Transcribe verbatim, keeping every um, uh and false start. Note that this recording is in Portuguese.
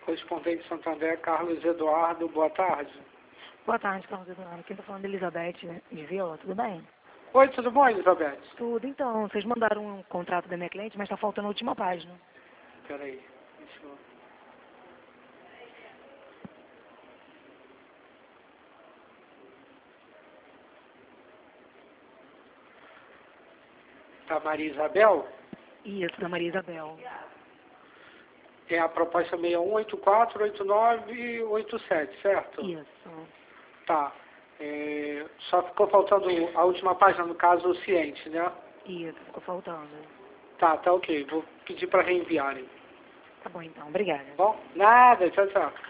correspondente Santander, Carlos Eduardo, boa tarde. Boa tarde, Carlos Eduardo. Quem está falando é Elizabeth, né? De Vila, tudo bem? Oi, tudo bom, Elizabeth? Tudo. Então, vocês mandaram um contrato da minha cliente, mas está faltando a última página. Peraí, deixa eu... Da Maria Isabel? Isso, da Maria Isabel. É a proposta seis um oito quatro oito nove oito sete, certo? Isso. Tá. É, só ficou faltando a última página, no caso, o ciente, né? Isso, ficou faltando. Tá, tá ok. Vou pedir para reenviarem. Tá bom, então. Obrigada. Bom? Nada, tchau, tchau.